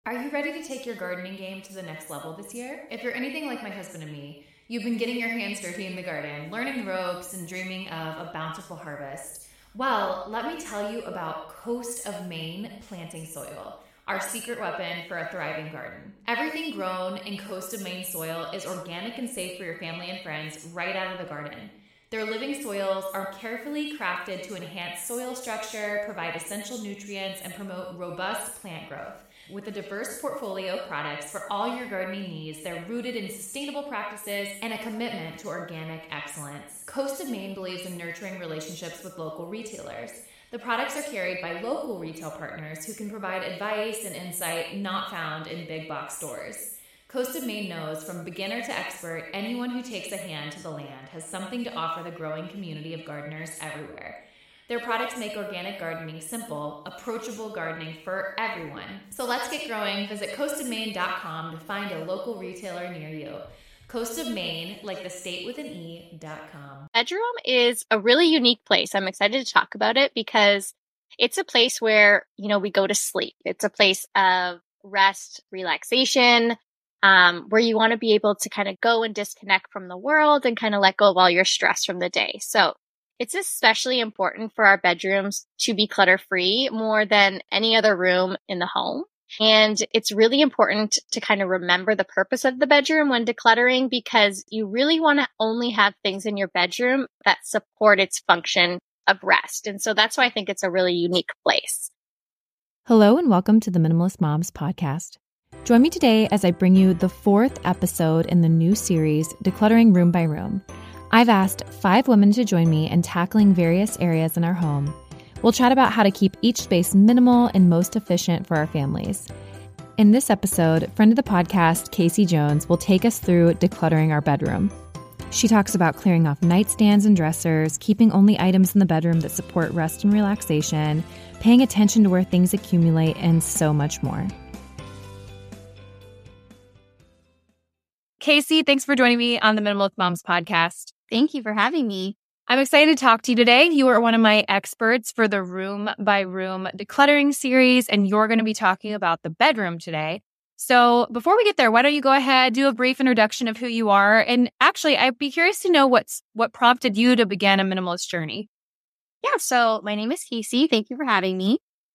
Are you ready to take your gardening game to the next level this year? If you're anything like my husband and me, you've been getting your hands dirty in the garden, learning the ropes, and dreaming of a bountiful harvest. Well, let me tell you about Coast of Maine planting soil, our secret weapon for a thriving garden. Everything grown in Coast of Maine soil is organic and safe for your family and friends right out of the garden. Their living soils are carefully crafted to enhance soil structure, provide essential nutrients, and promote robust plant growth. With a diverse portfolio of products for all your gardening needs, they're rooted in sustainable practices and a commitment to organic excellence. Coast of Maine believes in nurturing relationships with local retailers. The products are carried by local retail partners who can provide advice and insight not found in big box stores. Coast of Maine knows from beginner to expert, anyone who takes a hand to the land has something to offer the growing community of gardeners everywhere. Their products make organic gardening simple, approachable gardening for everyone. So let's get growing. Visit coastofmaine.com to find a local retailer near you. Coast of Maine, like the state with an E.com. Bedroom is a really unique place. I'm excited to talk about it because it's a place where, we go to sleep. It's a place of rest, relaxation, where you want to be able to kind of go and disconnect from the world and kind of let go of all your stress from the day. So it's especially important for our bedrooms to be clutter-free more than any other room in the home. And it's really important to kind of remember the purpose of the bedroom when decluttering, because you really want to only have things in your bedroom that support its function of rest. And so that's why I think it's a really unique place. Hello and welcome to the Minimalist Moms podcast. Join me today as I bring you the 4th episode in the new series, Decluttering Room by Room. I've asked 5 women to join me in tackling various areas in our home. We'll chat about how to keep each space minimal and most efficient for our families. In this episode, friend of the podcast, Casey Jones, will take us through decluttering our bedroom. She talks about clearing off nightstands and dressers, keeping only items in the bedroom that support rest and relaxation, paying attention to where things accumulate, and so much more. Casey, thanks for joining me on the Minimalist Moms podcast. Thank you for having me. I'm excited to talk to you today. You are one of my experts for the Room by Room decluttering series, and you're going to be talking about the bedroom today. So before we get there, why don't you go ahead, do a brief introduction of who you are? And actually, I'd be curious to know what prompted you to begin a minimalist journey. Yeah, so my name is Casey. Thank you for having me.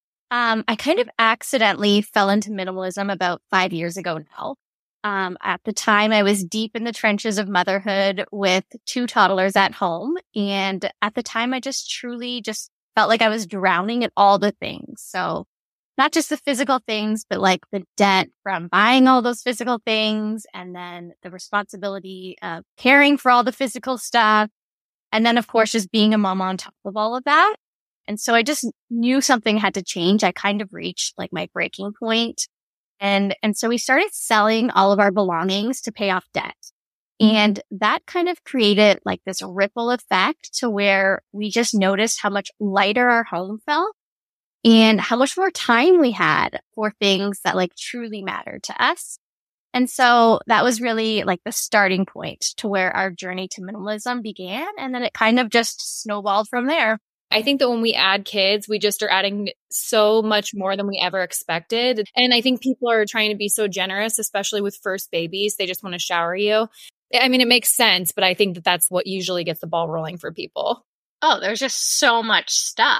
I kind of accidentally fell into minimalism about 5 years ago now. At the time, I was deep in the trenches of motherhood with 2 toddlers at home. And at the time, I truly felt like I was drowning in all the things. So not just the physical things, but like the debt from buying all those physical things, and then the responsibility of caring for all the physical stuff. And then, of course, just being a mom on top of all of that. And so I just knew something had to change. I kind of reached like my breaking point. And so we started selling all of our belongings to pay off debt. And that kind of created like this ripple effect to where we just noticed how much lighter our home felt and how much more time we had for things that like truly mattered to us. And so that was really like the starting point to where our journey to minimalism began. And then it kind of just snowballed from there. I think that when we add kids, we just are adding so much more than we ever expected. And I think people are trying to be so generous, especially with first babies. They just want to shower you. I mean, it makes sense, but I think that that's what usually gets the ball rolling for people. Oh, there's just so much stuff.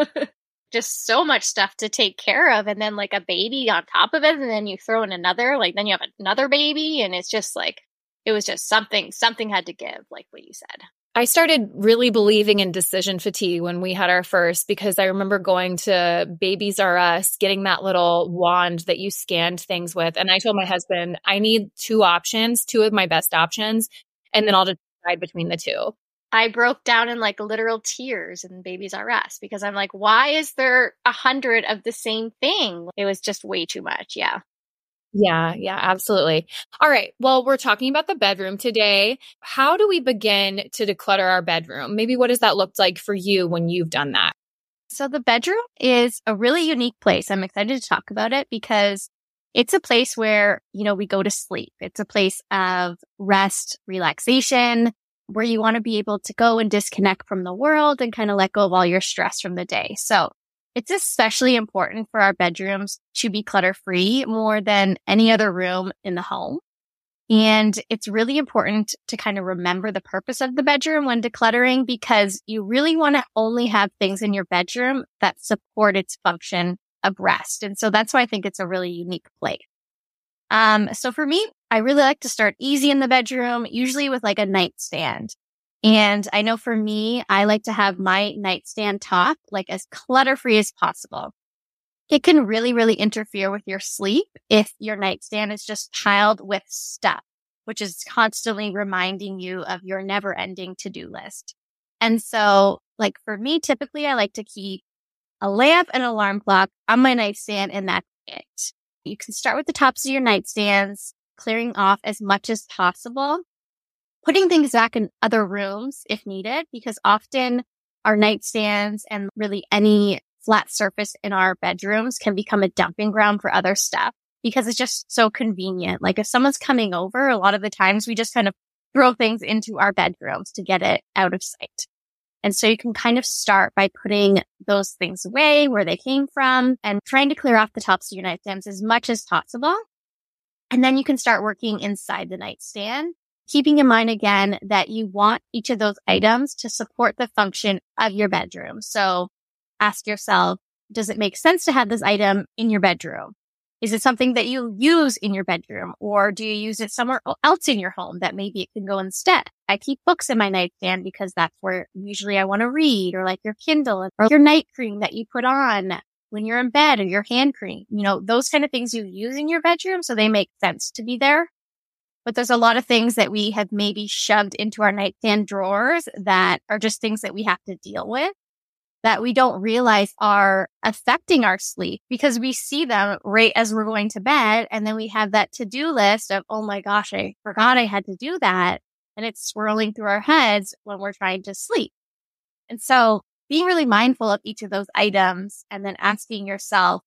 Just so much stuff to take care of. And then like a baby on top of it. And then you throw in another, like then you have another baby. And it's just like, it was just something had to give, like what you said. I started really believing in decision fatigue when we had our first, because I remember going to Babies R Us, getting that little wand that you scanned things with. And I told my husband, I need 2 options, 2 of my best options, and then I'll just decide between the 2. I broke down in like literal tears in Babies R Us because I'm like, why is there 100 of the same thing? It was just way too much. Yeah. Yeah, absolutely. All right. Well, we're talking about the bedroom today. How do we begin to declutter our bedroom? Maybe what does that look like for you when you've done that? So the bedroom is a really unique place. I'm excited to talk about it because it's a place where, we go to sleep. It's a place of rest, relaxation, where you want to be able to go and disconnect from the world and kind of let go of all your stress from the day. So It's especially important for our bedrooms to be clutter-free more than any other room in the home. And it's really important to kind of remember the purpose of the bedroom when decluttering, because you really want to only have things in your bedroom that support its function of rest. And so that's why I think it's a really unique place. So for me, I really like to start easy in the bedroom, usually with like a nightstand. And I know for me, I like to have my nightstand top like as clutter-free as possible. It can really, really interfere with your sleep if your nightstand is just piled with stuff, which is constantly reminding you of your never-ending to-do list. And so, like for me, typically I like to keep a lamp and an alarm clock on my nightstand, and that's it. You can start with the tops of your nightstands, clearing off as much as possible, putting things back in other rooms if needed, because often our nightstands and really any flat surface in our bedrooms can become a dumping ground for other stuff because it's just so convenient. Like if someone's coming over, a lot of the times we just kind of throw things into our bedrooms to get it out of sight. And so you can kind of start by putting those things away where they came from and trying to clear off the tops of your nightstands as much as possible. And then you can start working inside the nightstand, keeping in mind again that you want each of those items to support the function of your bedroom. So ask yourself, does it make sense to have this item in your bedroom? Is it something that you use in your bedroom, or do you use it somewhere else in your home that maybe it can go instead? I keep books in my nightstand because that's where usually I want to read, or like your Kindle or your night cream that you put on when you're in bed, or your hand cream, those kind of things you use in your bedroom. So they make sense to be there. But there's a lot of things that we have maybe shoved into our nightstand drawers that are just things that we have to deal with, that we don't realize are affecting our sleep because we see them right as we're going to bed. And then we have that to-do list of, oh my gosh, I forgot I had to do that. And it's swirling through our heads when we're trying to sleep. And so being really mindful of each of those items and then asking yourself,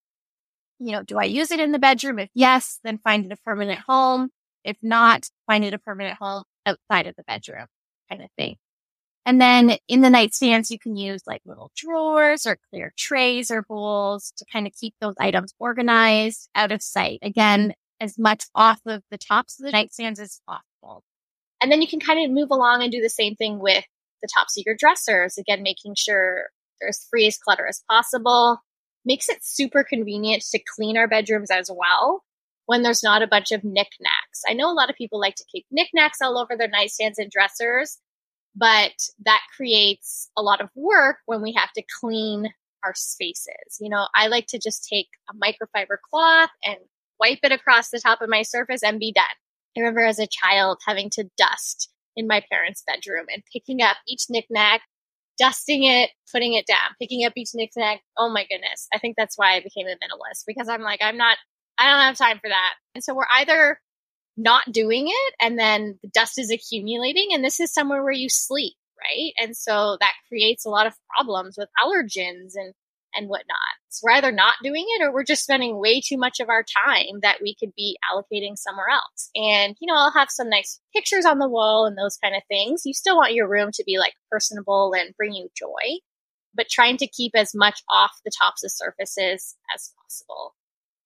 do I use it in the bedroom? If yes, then find it a permanent home. If not, find it a permanent home outside of the bedroom kind of thing. And then in the nightstands, you can use like little drawers or clear trays or bowls to kind of keep those items organized out of sight. Again, as much off of the tops of the nightstands as possible. And then you can kind of move along and do the same thing with the tops of your dressers. Again, making sure they're as free as clutter as possible. Makes it super convenient to clean our bedrooms as well when there's not a bunch of knickknacks. I know a lot of people like to keep knickknacks all over their nightstands and dressers, but that creates a lot of work when we have to clean our spaces. I like to just take a microfiber cloth and wipe it across the top of my surface and be done. I remember as a child having to dust in my parents' bedroom and picking up each knickknack, dusting it, putting it down, picking up each knickknack. Oh my goodness. I think that's why I became a minimalist, because I'm like, I don't have time for that. And so we're either not doing it and then the dust is accumulating, and this is somewhere where you sleep, right? And so that creates a lot of problems with allergens and whatnot. So we're either not doing it or we're just spending way too much of our time that we could be allocating somewhere else. And, I'll have some nice pictures on the wall and those kind of things. You still want your room to be like personable and bring you joy, but trying to keep as much off the tops of surfaces as possible.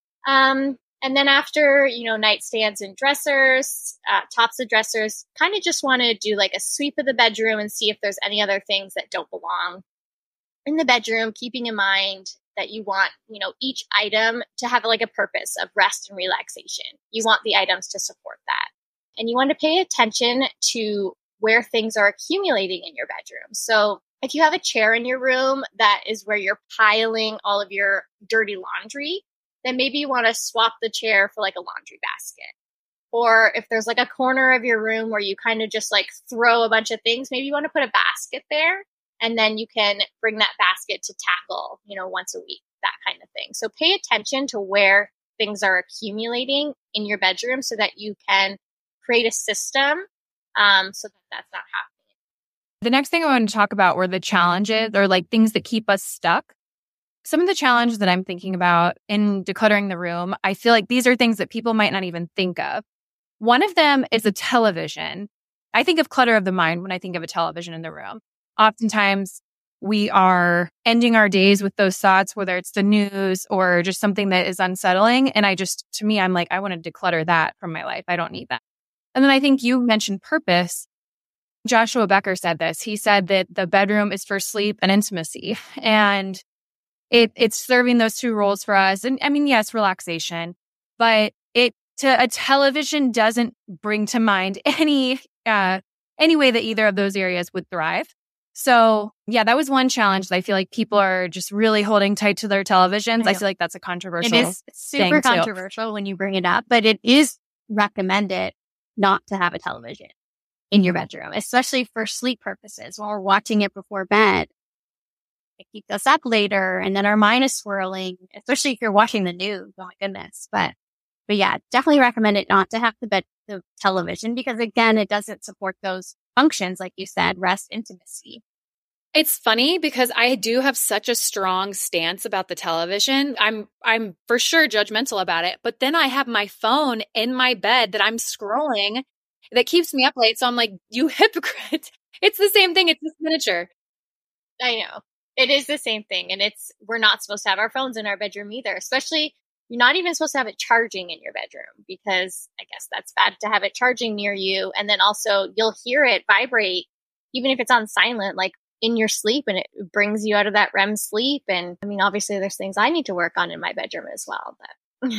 And then after, nightstands and dressers, tops of dressers, kind of just want to do like a sweep of the bedroom and see if there's any other things that don't belong in the bedroom, keeping in mind that you want, each item to have like a purpose of rest and relaxation. You want the items to support that. And you want to pay attention to where things are accumulating in your bedroom. So if you have a chair in your room that is where you're piling all of your dirty laundry, then maybe you want to swap the chair for like a laundry basket. Or if there's like a corner of your room where you kind of just like throw a bunch of things, maybe you want to put a basket there, and then you can bring that basket to tackle, once a week, that kind of thing. So pay attention to where things are accumulating in your bedroom so that you can create a system so that that's not happening. The next thing I want to talk about were the challenges or like things that keep us stuck. Some of the challenges that I'm thinking about in decluttering the room, I feel like these are things that people might not even think of. One of them is a television. I think of clutter of the mind when I think of a television in the room. Oftentimes, we are ending our days with those thoughts, whether it's the news or just something that is unsettling. And to me, I'm like, I want to declutter that from my life. I don't need that. And then I think you mentioned purpose. Joshua Becker said this. He said that the bedroom is for sleep and intimacy. And it's serving those two roles for us. And I mean, yes, relaxation, but a television doesn't bring to mind any way that either of those areas would thrive. So yeah, that was one challenge that I feel like people are just really holding tight to their televisions. I feel like that's a controversial It is super thing controversial when you bring it up, but it is recommended not to have a television in your bedroom, especially for sleep purposes. When we're watching it before bed, it keeps us up later and then our mind is swirling, especially if you're watching the news. Oh my goodness. But yeah, definitely recommend it not to have the television because again, it doesn't support those functions, like you said, rest, intimacy. It's funny because I do have such a strong stance about the television. I'm for sure judgmental about it, but then I have my phone in my bed that I'm scrolling that keeps me up late. So I'm like, you hypocrite. It's the same thing. It's just miniature. I know. It is the same thing. And we're not supposed to have our phones in our bedroom either, especially you're not even supposed to have it charging in your bedroom because I guess that's bad to have it charging near you. And then also you'll hear it vibrate, even if it's on silent, like in your sleep, and it brings you out of that REM sleep. And I mean, obviously there's things I need to work on in my bedroom as well. But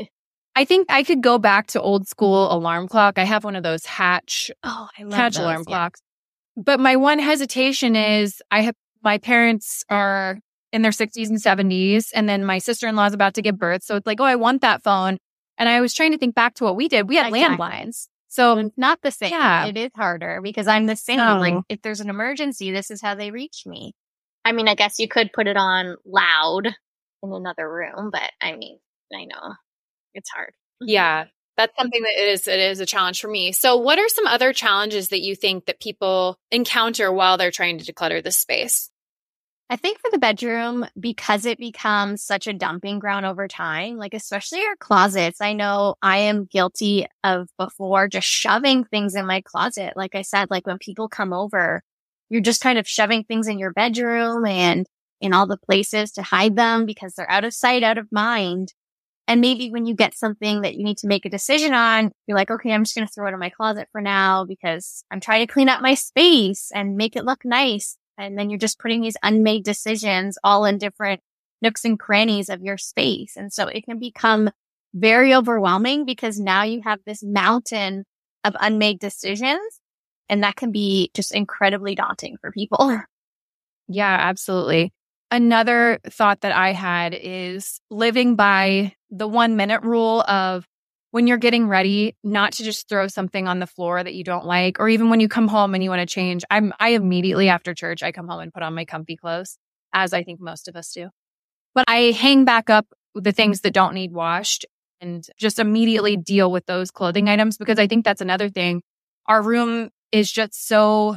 I think I could go back to old school alarm clock. I have one of those Hatch alarm clocks. But my one hesitation is my parents are in their 60s and 70s. And then my sister-in-law is about to give birth. So it's like, oh, I want that phone. And I was trying to think back to what we did. We had landlines. So it's not the same. Yeah. It is harder because I'm the same. No. Like if there's an emergency, this is how they reach me. I mean, I guess you could put it on loud in another room, but I mean, I know it's hard. Yeah, that's something that it is a challenge for me. So what are some other challenges that you think that people encounter while they're trying to declutter this space? I think for the bedroom, because it becomes such a dumping ground over time, like especially our closets. I know I am guilty of before just shoving things in my closet. Like I said, like when people come over, you're just kind of shoving things in your bedroom and in all the places to hide them because they're out of sight, out of mind. And maybe when you get something that you need to make a decision on, you're like, okay, I'm just going to throw it in my closet for now because I'm trying to clean up my space and make it look nice. And then you're just putting these unmade decisions all in different nooks and crannies of your space. And so it can become very overwhelming because now you have this mountain of unmade decisions. And that can be just incredibly daunting for people. Yeah, absolutely. Another thought that I had is living by the 1 minute rule of when you're getting ready, not to just throw something on the floor that you don't like, or even when you come home and you want to change. I immediately after church, I come home and put on my comfy clothes, as I think most of us do. But I hang back up the things that don't need washed and just immediately deal with those clothing items because I think that's another thing. Our room is just so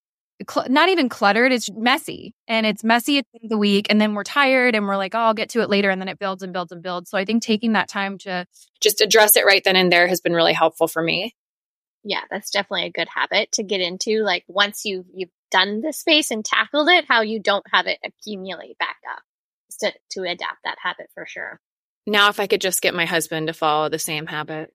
not even cluttered. It's messy and it's messy at the end of the week. And then we're tired and we're like, oh, I'll get to it later. And then it builds and builds and builds. So I think taking that time to just address it right then and there has been really helpful for me. Yeah, that's definitely a good habit to get into. Like once you've done the space and tackled it, how you don't have it accumulate back up to adapt that habit for sure. Now, if I could just get my husband to follow the same habit.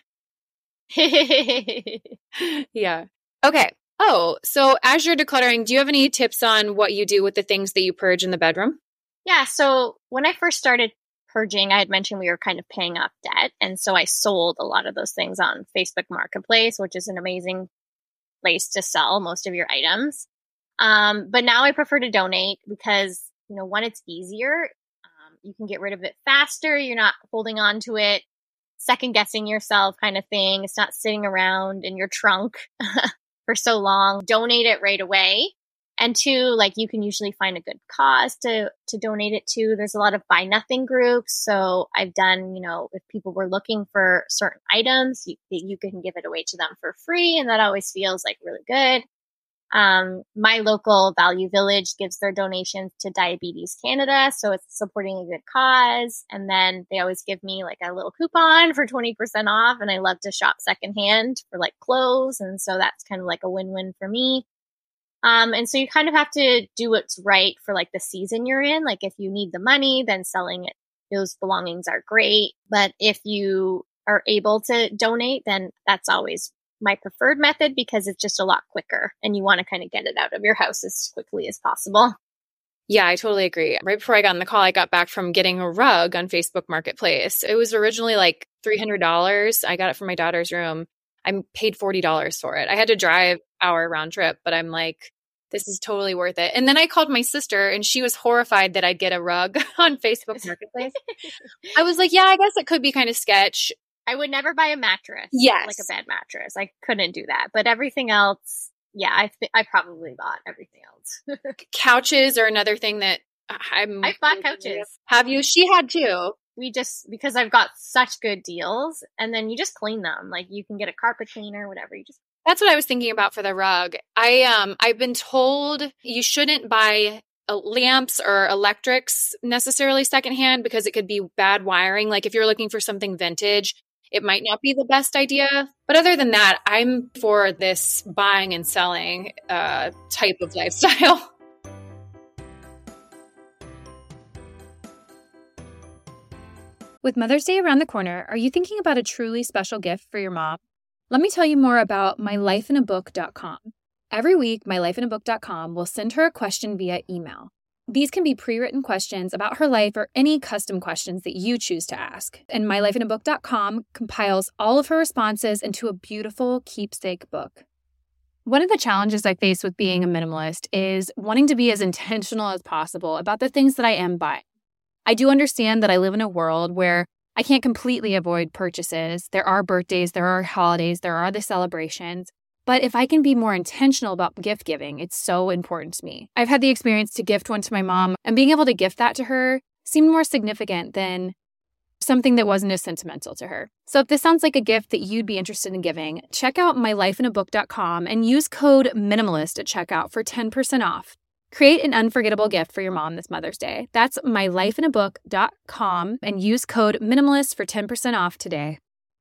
Yeah. Okay. Oh, so as you're decluttering, do you have any tips on what you do with the things that you purge in the bedroom? Yeah. So when I first started purging, I had mentioned we were kind of paying off debt. And so I sold a lot of those things on Facebook Marketplace, which is an amazing place to sell most of your items. But now I prefer to donate because, one, it's easier. You can get rid of it faster. You're not holding on to it, second guessing yourself kind of thing. It's not sitting around in your trunk for so long. Donate it right away. And two, like you can usually find a good cause to donate it to. There's a lot of buy nothing groups. So I've done, if people were looking for certain items, you can give it away to them for free. And that always feels like really good. My local Value Village gives their donations to Diabetes Canada. So it's supporting a good cause. And then they always give me like a little coupon for 20% off. And I love to shop secondhand for like clothes. And so that's kind of like a win-win for me. And so you kind of have to do what's right for like the season you're in. Like if you need the money, then selling it, those belongings are great. But if you are able to donate, then that's always my preferred method because it's just a lot quicker and you want to kind of get it out of your house as quickly as possible. Yeah, I totally agree. Right before I got on the call, I got back from getting a rug on Facebook Marketplace. It was originally like $300. I got it from my daughter's room. I paid $40 for it. I had to drive hour round trip, but I'm like, this is totally worth it. And then I called my sister and she was horrified that I'd get a rug on Facebook Marketplace. I was like, yeah, I guess it could be kind of sketch. I would never buy a mattress. Yes. Like a bed mattress. I couldn't do that. But everything else, yeah, I probably bought everything else. Couches are another thing that I've bought couches. Have you? She had too. We just, because I've got such good deals, and then you just clean them. Like you can get a carpet cleaner, whatever. That's what I was thinking about for the rug. I've been told you shouldn't buy lamps or electrics necessarily secondhand because it could be bad wiring. Like if you're looking for something vintage, it might not be the best idea. But other than that, I'm for this buying and selling type of lifestyle. With Mother's Day around the corner, are you thinking about a truly special gift for your mom? Let me tell you more about mylifeinabook.com. Every week, mylifeinabook.com will send her a question via email. These can be pre-written questions about her life or any custom questions that you choose to ask. And mylifeinabook.com compiles all of her responses into a beautiful keepsake book. One of the challenges I face with being a minimalist is wanting to be as intentional as possible about the things that I am buying. I do understand that I live in a world where I can't completely avoid purchases. There are birthdays, there are holidays, there are the celebrations. But if I can be more intentional about gift giving, it's so important to me. I've had the experience to gift one to my mom, and being able to gift that to her seemed more significant than something that wasn't as sentimental to her. So if this sounds like a gift that you'd be interested in giving, check out mylifeinabook.com and use code MINIMALIST at checkout for 10% off. Create an unforgettable gift for your mom this Mother's Day. That's mylifeinabook.com and use code MINIMALIST for 10% off today.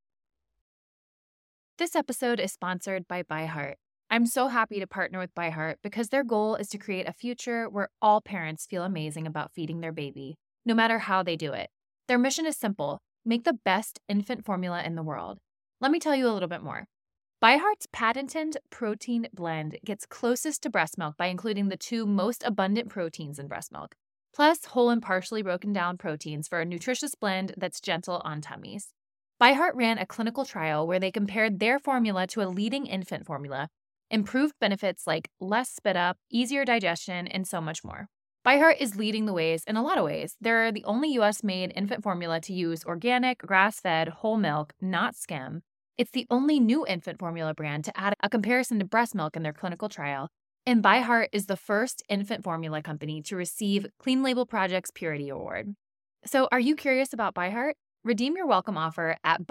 This episode is sponsored by ByHeart. I'm so happy to partner with ByHeart because their goal is to create a future where all parents feel amazing about feeding their baby, no matter how they do it. Their mission is simple: make the best infant formula in the world. Let me tell you a little bit more. ByHeart's patented protein blend gets closest to breast milk by including the two most abundant proteins in breast milk, plus whole and partially broken down proteins for a nutritious blend that's gentle on tummies. ByHeart ran a clinical trial where they compared their formula to a leading infant formula, improved benefits like less spit up, easier digestion, and so much more. ByHeart is leading the ways in a lot of ways. They're the only U.S.-made infant formula to use organic, grass-fed, whole milk, not skim. It's the only new infant formula brand to add a comparison to breast milk in their clinical trial. And ByHeart is the first infant formula company to receive Clean Label Project's Purity Award. So are you curious about ByHeart? Redeem your welcome offer at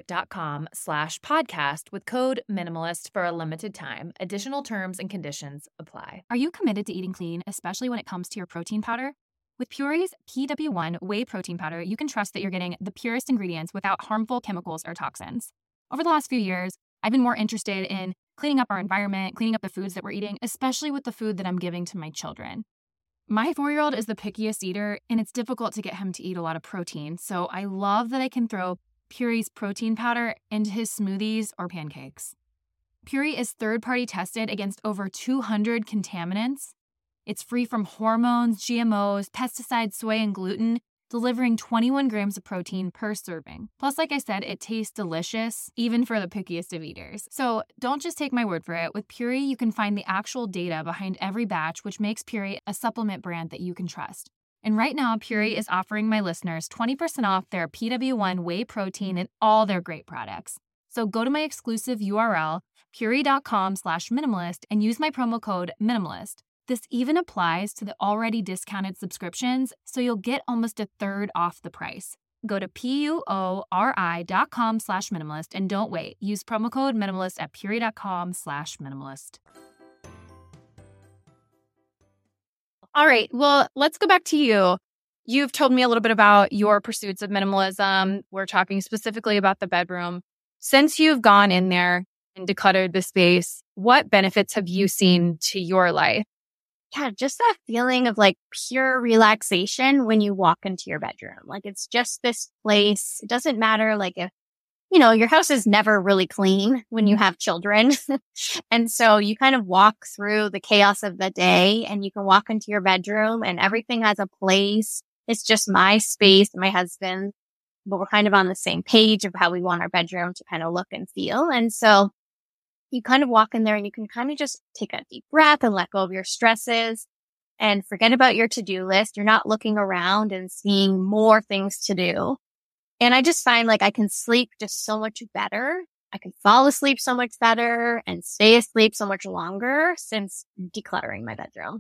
byheart.com/podcast with code MINIMALIST for a limited time. Additional terms and conditions apply. Are you committed to eating clean, especially when it comes to your protein powder? With Puree's PW1 whey protein powder, you can trust that you're getting the purest ingredients without harmful chemicals or toxins. Over the last few years, I've been more interested in cleaning up our environment, cleaning up the foods that we're eating, especially with the food that I'm giving to my children. My 4-year-old is the pickiest eater, and it's difficult to get him to eat a lot of protein, so I love that I can throw Puree's protein powder into his smoothies or pancakes. Puree is third-party tested against over 200 contaminants. It's free from hormones, GMOs, pesticides, soy, and gluten, delivering 21 grams of protein per serving. Plus, like I said, it tastes delicious, even for the pickiest of eaters. So don't just take my word for it. With Puree, you can find the actual data behind every batch, which makes Puree a supplement brand that you can trust. And right now, Puree is offering my listeners 20% off their PW1 whey protein and all their great products. So go to my exclusive URL, puree.com/minimalist, and use my promo code MINIMALIST. This even applies to the already discounted subscriptions, so you'll get almost a third off the price. Go to PUORI.com/minimalist and don't wait. Use promo code MINIMALIST at puree.com/minimalist. All right, well, let's go back to you. You've told me a little bit about your pursuits of minimalism. We're talking specifically about the bedroom. Since you've gone in there and decluttered the space, what benefits have you seen to your life? Yeah, just that feeling of like pure relaxation when you walk into your bedroom. Like it's just this place. It doesn't matter like if, your house is never really clean when you have children. And so you kind of walk through the chaos of the day and you can walk into your bedroom and everything has a place. It's just my space and my husband, but we're kind of on the same page of how we want our bedroom to kind of look and feel. And so you kind of walk in there and you can kind of just take a deep breath and let go of your stresses and forget about your to-do list. You're not looking around and seeing more things to do. And I just find like I can sleep just so much better. I can fall asleep so much better and stay asleep so much longer since decluttering my bedroom.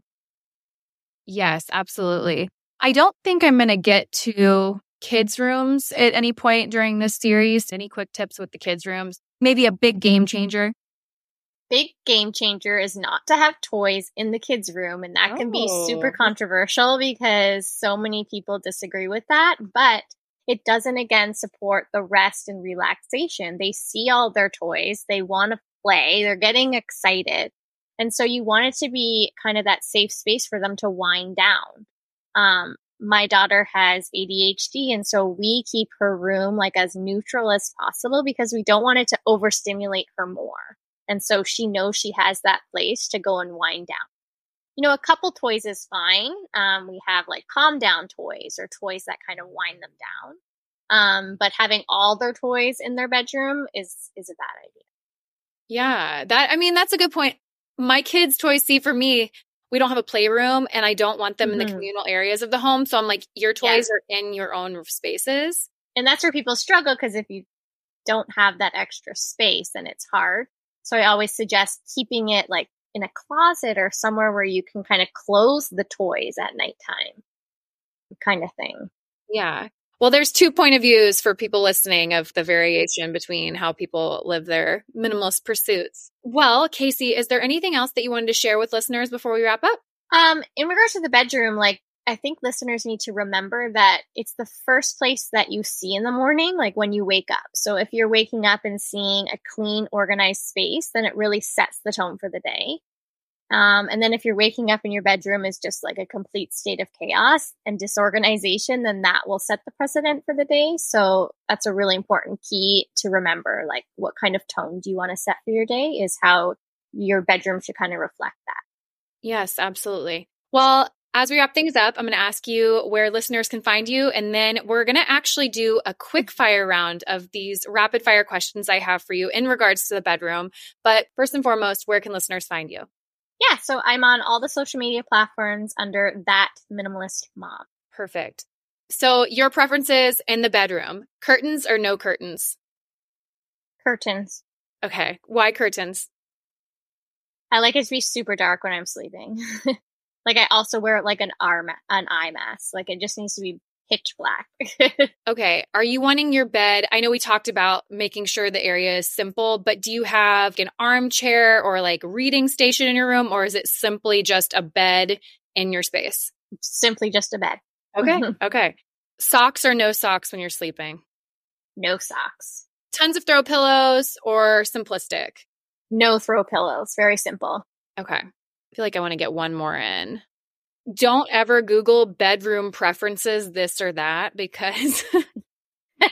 Yes, absolutely. I don't think I'm going to get to kids' rooms at any point during this series. Any quick tips with the kids' rooms? Maybe a big game changer. Big game changer is not to have toys in the kids' room. And that can be super controversial because so many people disagree with that. But it doesn't, again, support the rest and relaxation. They see all their toys. They want to play. They're getting excited. And so you want it to be kind of that safe space for them to wind down. My daughter has ADHD, and so we keep her room like as neutral as possible because we don't want it to overstimulate her more. And so she knows she has that place to go and wind down. A couple toys is fine. We have like calm down toys or toys that kind of wind them down. But having all their toys in their bedroom is a bad idea. Yeah, that's a good point. My kids' toys, for me, we don't have a playroom and I don't want them in the communal areas of the home. So I'm like, your toys are in your own spaces. And that's where people struggle because if you don't have that extra space, then it's hard. So I always suggest keeping it like in a closet or somewhere where you can kind of close the toys at nighttime kind of thing. Yeah. Well, there's 2 point of views for people listening of the variation between how people live their minimalist pursuits. Well, Casey, is there anything else that you wanted to share with listeners before we wrap up? In regards to the bedroom, like I think listeners need to remember that it's the first place that you see in the morning, like when you wake up. So if you're waking up and seeing a clean, organized space, then it really sets the tone for the day. And then if you're waking up and your bedroom is just like a complete state of chaos and disorganization, then that will set the precedent for the day. So that's a really important key to remember, like what kind of tone do you want to set for your day is how your bedroom should kind of reflect that. Yes, absolutely. Well, as we wrap things up, I'm going to ask you where listeners can find you. And then we're going to actually do a quick fire round of these rapid fire questions I have for you in regards to the bedroom. But first and foremost, where can listeners find you? Yeah, so I'm on all the social media platforms under That Minimalist Mom. Perfect. So your preferences in the bedroom, curtains or no curtains? Curtains. Okay. Why curtains? I like it to be super dark when I'm sleeping. Like I also wear like an eye mask. Like it just needs to be pitch black. Okay. Are you wanting your bed? I know we talked about making sure the area is simple, but do you have an armchair or like reading station in your room, or is it simply just a bed in your space? Simply just a bed. Okay. Okay. Socks or no socks when you're sleeping? No socks. Tons of throw pillows or simplistic? No throw pillows. Very simple. Okay. I feel like I want to get one more in. Don't ever Google bedroom preferences, this or that, because that's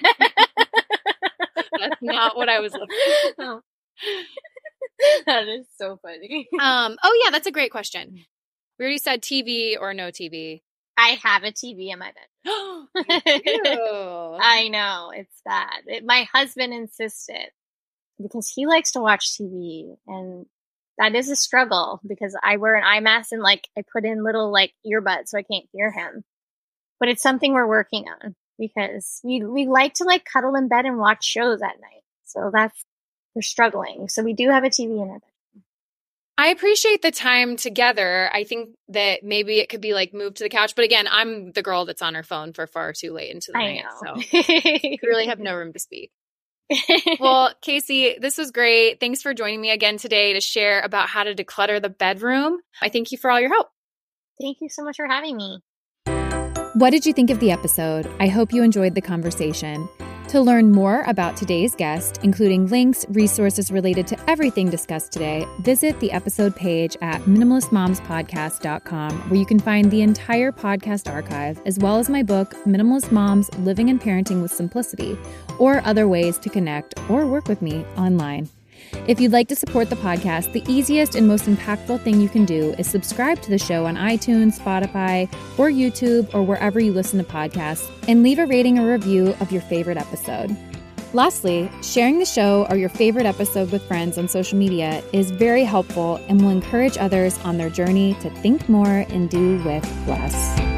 not what I was looking for. That is so funny. Oh yeah, that's a great question. We already said TV or no TV. I have a TV in my bed. I know, it's bad. My husband insisted because he likes to watch TV, and that is a struggle because I wear an eye mask and like I put in little like earbuds so I can't hear him. But it's something we're working on because we like to like cuddle in bed and watch shows at night. So we're struggling. So we do have a TV in our bed. I appreciate the time together. I think that maybe it could be like moved to the couch. But again, I'm the girl that's on her phone for far too late into the night. So you really have no room to speak. Well, Casey, this was great. Thanks for joining me again today to share about how to declutter the bedroom. I thank you for all your help. Thank you so much for having me. What did you think of the episode? I hope you enjoyed the conversation. To To learn more about today's guest, including links, resources related to everything discussed today, visit the episode page at minimalistmomspodcast.com, where you can find the entire podcast archive, as well as my book, Minimalist Moms: Living and Parenting with Simplicity, or other ways to connect or work with me online. If you'd like to support the podcast, the easiest and most impactful thing you can do is subscribe to the show on iTunes, Spotify, or YouTube, or wherever you listen to podcasts, and leave a rating or review of your favorite episode. Lastly, sharing the show or your favorite episode with friends on social media is very helpful and will encourage others on their journey to think more and do with less.